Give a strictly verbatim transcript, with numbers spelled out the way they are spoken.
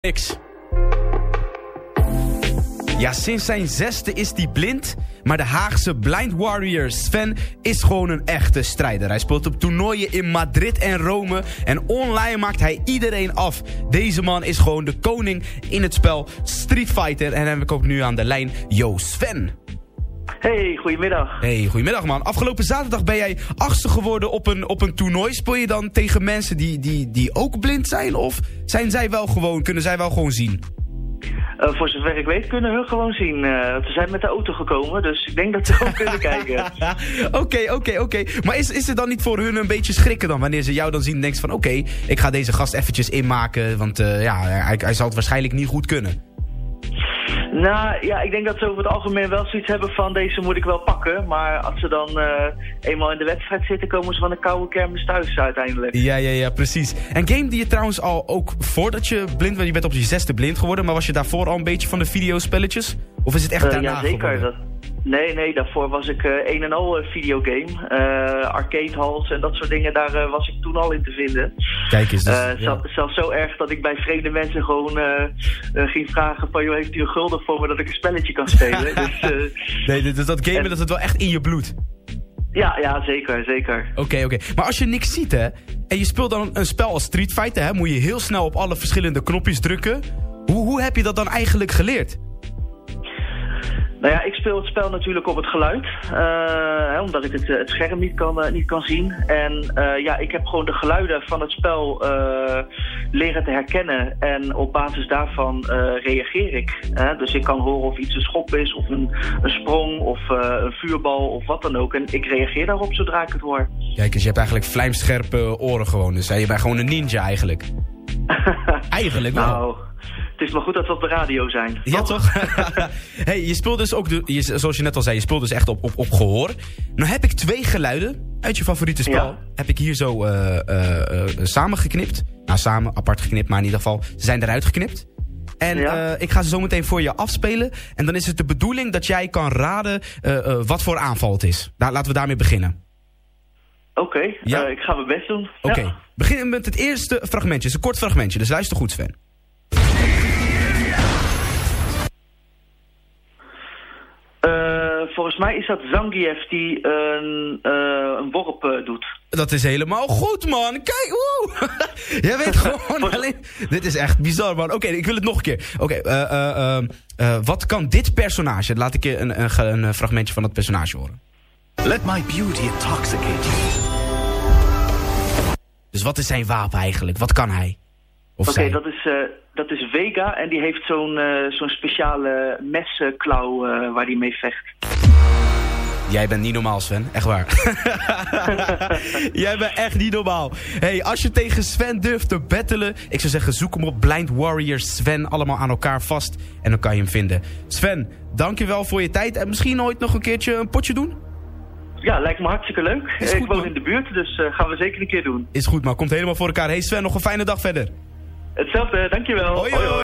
Niks. Ja, sinds zijn zesde is hij blind. Maar de Haagse Blind Warrior Sven is gewoon een echte strijder. Hij speelt op toernooien in Madrid en Rome. En online maakt hij iedereen af. Deze man is gewoon de koning in het spel Street Fighter. En dan heb ik ook nu aan de lijn, yo Sven. Hey, goedemiddag. Hey, goedemiddag man. Afgelopen zaterdag ben jij achtste geworden op een, op een toernooi. Speel je dan tegen mensen die, die, die ook blind zijn? Of zijn zij wel gewoon, kunnen zij wel gewoon zien? Uh, voor zover ik weet kunnen hun gewoon zien. Uh, ze zijn met de auto gekomen, dus ik denk dat ze gewoon kunnen kijken. Oké, oké, oké. Maar is, is het dan niet voor hun een beetje schrikken dan? Wanneer ze jou dan zien en denken van oké, okay, ik ga deze gast eventjes inmaken. Want uh, ja, hij, hij zal het waarschijnlijk niet goed kunnen. Nou, ja, ik denk dat ze over het algemeen wel zoiets hebben van deze moet ik wel pakken. Maar als ze dan uh, eenmaal in de wedstrijd zitten, komen ze van een koude kermis thuis uiteindelijk. Ja, ja, ja, precies. En game die je trouwens al ook voordat je blind was, je bent op je zesde blind geworden, maar was je daarvoor al een beetje van de videospelletjes? Of is het echt uh, daarna ja, zeker. geworden? Dat... Nee, nee, daarvoor was ik uh, een en al uh, videogame. Uh, arcade halls en dat soort dingen, daar uh, was ik toen al in te vinden. Kijk eens. Dus, uh, ja. zelf, zelfs zo erg dat ik bij vreemde mensen gewoon uh, uh, ging vragen van, joh, heeft u een gulden voor me dat ik een spelletje kan spelen? dus, uh, nee, dus dat gamen, en... dat zit wel echt in je bloed. Ja, ja, zeker, zeker. Oké, okay, oké. Okay. Maar als je niks ziet, hè, en je speelt dan een spel als Street Fighter, hè, moet je heel snel op alle verschillende knopjes drukken. Hoe, hoe heb je dat dan eigenlijk geleerd? Nou ja, ik speel het spel natuurlijk op het geluid, uh, hè, omdat ik het, het scherm niet kan, uh, niet kan zien. En uh, ja, ik heb gewoon de geluiden van het spel uh, leren te herkennen en op basis daarvan uh, reageer ik. Hè? Dus ik kan horen of iets een schop is, of een, een sprong, of uh, een vuurbal, of wat dan ook. En ik reageer daarop zodra ik het hoor. Kijk eens, je hebt eigenlijk vlijmscherpe oren gewoon, dus hè? Je bent gewoon een ninja eigenlijk. Eigenlijk wel. Nou... Het is maar goed dat we op de radio zijn. Toch? Ja, toch? Hey, je speelt dus ook, de, je, zoals je net al zei, je speelt dus echt op, op, op gehoor. Nou heb ik twee geluiden uit je favoriete spel. Ja. Heb ik hier zo uh, uh, uh, samengeknipt. Nou, samen, apart geknipt, maar in ieder geval, ze zijn eruit geknipt. En ja. uh, ik ga ze zo meteen voor je afspelen. En dan is het de bedoeling dat jij kan raden uh, uh, wat voor aanval het is. Daar, laten we daarmee beginnen. Oké, okay. ja. uh, ik ga mijn best doen. Oké, okay. Ja. Beginnen met het eerste fragmentje. Het is een kort fragmentje, dus luister goed, Sven. Uh, volgens mij is dat Zangief die een, uh, een worp uh, doet. Dat is helemaal goed, man. Kijk, woe. Jij weet gewoon alleen... Dit is echt bizar, man. Oké, okay, ik wil het nog een keer. Oké, okay, uh, uh, uh, uh, wat kan dit personage... Laat ik je een, een, een fragmentje van dat personage horen. Let my beauty intoxicate you. Dus wat is zijn wapen eigenlijk? Wat kan hij? Oké, okay, dat is... Uh... Dat is Vega en die heeft zo'n uh, zo'n speciale mesklauw uh, waar hij mee vecht. Jij bent niet normaal, Sven. Echt waar. Jij bent echt niet normaal. Hey, als je tegen Sven durft te battelen, ik zou zeggen zoek hem op Blind Warrior Sven. Allemaal aan elkaar vast en dan kan je hem vinden. Sven, dankjewel voor je tijd en misschien ooit nog een keertje een potje doen? Ja, lijkt me hartstikke leuk. Goed, ik woon man. in de buurt, dus uh, gaan we zeker een keer doen. Is goed, maar komt helemaal voor elkaar. Hey Sven, nog een fijne dag verder. Hetzelfde, dankjewel. Hoi, hoi.